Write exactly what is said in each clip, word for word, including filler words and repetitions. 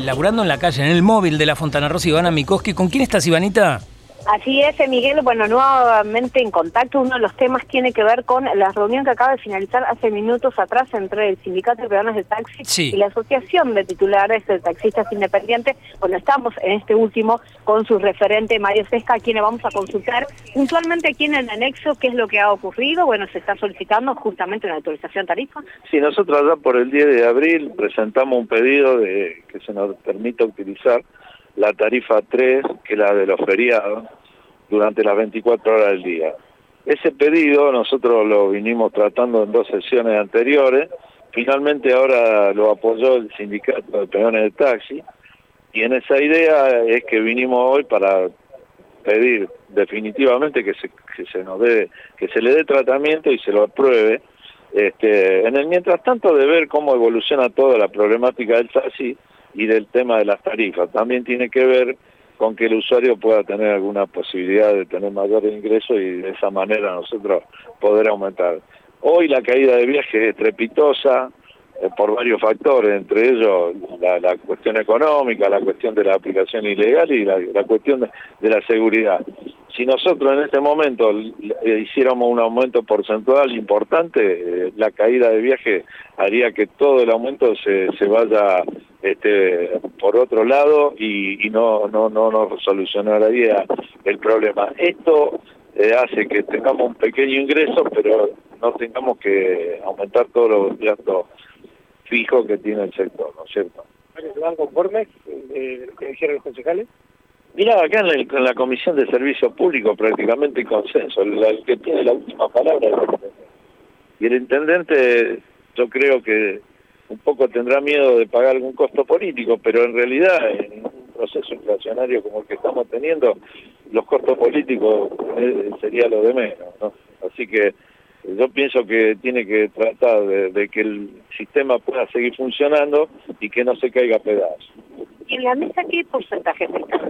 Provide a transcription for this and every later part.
laburando en la calle, en el móvil de la Fontana Rosa, Ivana Mikoski. ¿Con quién estás, Ivanita? Así es, Miguel. Bueno, nuevamente en contacto. Uno de los temas tiene que ver con la reunión que acaba de finalizar hace minutos atrás entre el Sindicato de Peones de Taxi sí. y la Asociación de Titulares de Taxistas Independientes. Bueno, estamos en este último con su referente Mario Sesca, a quien le vamos a consultar puntualmente aquí en el anexo qué es lo que ha ocurrido. Bueno, se está solicitando justamente una actualización tarifa. Sí, nosotros allá por el diez de abril presentamos un pedido de que se nos permita utilizar la tarifa tres, que es la de los feriados, durante las veinticuatro horas del día. Ese pedido nosotros lo vinimos tratando en dos sesiones anteriores, finalmente ahora lo apoyó el Sindicato de Peones de Taxi, y en esa idea es que vinimos hoy para pedir definitivamente que se, que se nos dé, que se le dé tratamiento y se lo apruebe. Este, en el mientras tanto de ver cómo evoluciona toda la problemática del taxi y del tema de las tarifas. También tiene que ver con que el usuario pueda tener alguna posibilidad de tener mayor ingreso y de esa manera nosotros poder aumentar. Hoy la caída de viaje es estrepitosa eh, por varios factores, entre ellos la, la cuestión económica, la cuestión de la aplicación ilegal y la, la cuestión de, de la seguridad. Si nosotros en este momento eh, hiciéramos un aumento porcentual importante, eh, la caída de viaje haría que todo el aumento se, se vaya este, por otro lado y, y no, no, no nos solucionaría el problema. Esto eh, hace que tengamos un pequeño ingreso, pero no tengamos que aumentar todos los gastos fijos que tiene el sector, ¿no es cierto? ¿Se van conformes de lo que dijeron los concejales? Mirá, acá en la, en la Comisión de Servicios Públicos prácticamente hay consenso, el, el que tiene la última palabra es el intendente. Y el intendente, yo creo que un poco tendrá miedo de pagar algún costo político, pero en realidad en un proceso inflacionario como el que estamos teniendo, los costos políticos eh, sería lo de menos, ¿no? Así que yo pienso que tiene que tratar de, de que el sistema pueda seguir funcionando y que no se caiga a pedazos. ¿Y en la mesa qué porcentaje se está?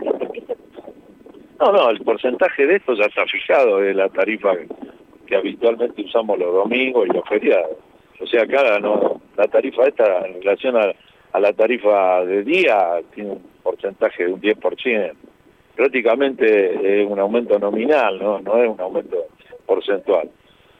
No, no, el porcentaje de esto ya está fijado, de la tarifa que habitualmente usamos los domingos y los feriados. O sea, acá no, la tarifa esta en relación a, a la tarifa de día tiene un porcentaje de un diez por ciento. Prácticamente es un aumento nominal, no, no es un aumento porcentual.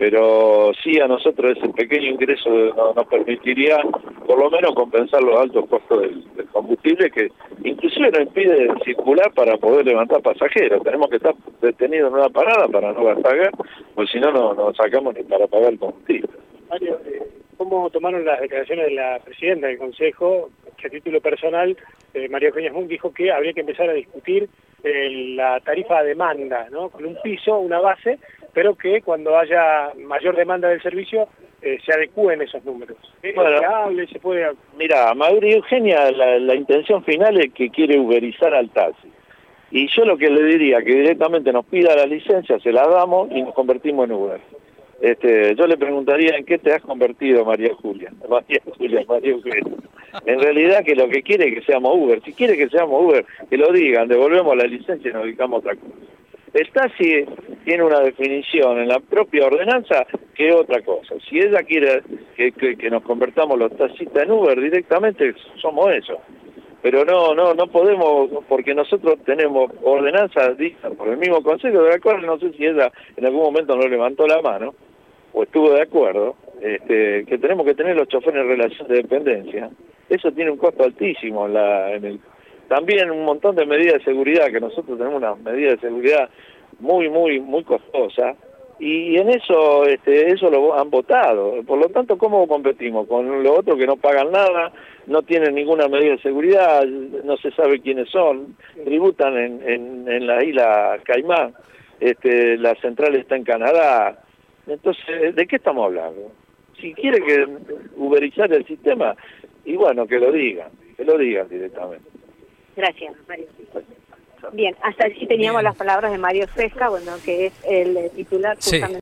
Pero sí a nosotros ese pequeño ingreso no, nos permitiría por lo menos compensar los altos costos del, del combustible, que inclusive nos impide circular para poder levantar pasajeros. Tenemos que estar detenidos en una parada para no gastar, pues si no, no nos sacamos ni para pagar el combustible. Mario, eh, ¿cómo tomaron las declaraciones de la presidenta del Consejo, que a título personal, eh, María Eugenia Smunk, dijo que habría que empezar a discutir eh, la tarifa a demanda, ¿no? Con un piso, una base, pero que cuando haya mayor demanda del servicio eh, se adecúen esos números? ¿Es bueno, viable? ¿Se puede...? Mira, María Eugenia, la, la intención final es que quiere uberizar al taxi. Y yo lo que le diría, que directamente nos pida la licencia, se la damos y nos convertimos en Uber. Este, yo le preguntaría en qué te has convertido, María Julia, María Julia, María Eugenia. En realidad que lo que quiere es que seamos Uber. Si quiere que seamos Uber, que lo digan, devolvemos la licencia y nos dedicamos a otra cosa. El taxi tiene una definición en la propia ordenanza que es otra cosa. Si ella quiere que, que, que nos convertamos los taxistas en Uber, directamente somos eso. Pero no, no, no podemos, porque nosotros tenemos ordenanzas dictas por el mismo consejo, de la cual no sé si ella en algún momento no levantó la mano o estuvo de acuerdo, este, que tenemos que tener los choferes en relación de dependencia. Eso tiene un costo altísimo en la, en el también un montón de medidas de seguridad, que nosotros tenemos unas medidas de seguridad muy, muy, muy costosas, y en eso este, eso lo han votado. Por lo tanto, ¿cómo competimos? Con los otros que no pagan nada, no tienen ninguna medida de seguridad, no se sabe quiénes son, tributan en, en, en la isla Caimán, este, la central está en Canadá. Entonces, ¿de qué estamos hablando? Si quiere que uberizar el sistema, y bueno, que lo digan, que lo digan directamente. Gracias, Mario. Bien, hasta aquí teníamos Bien. las palabras de Mario Sesca, bueno, que es el titular justamente. Sí.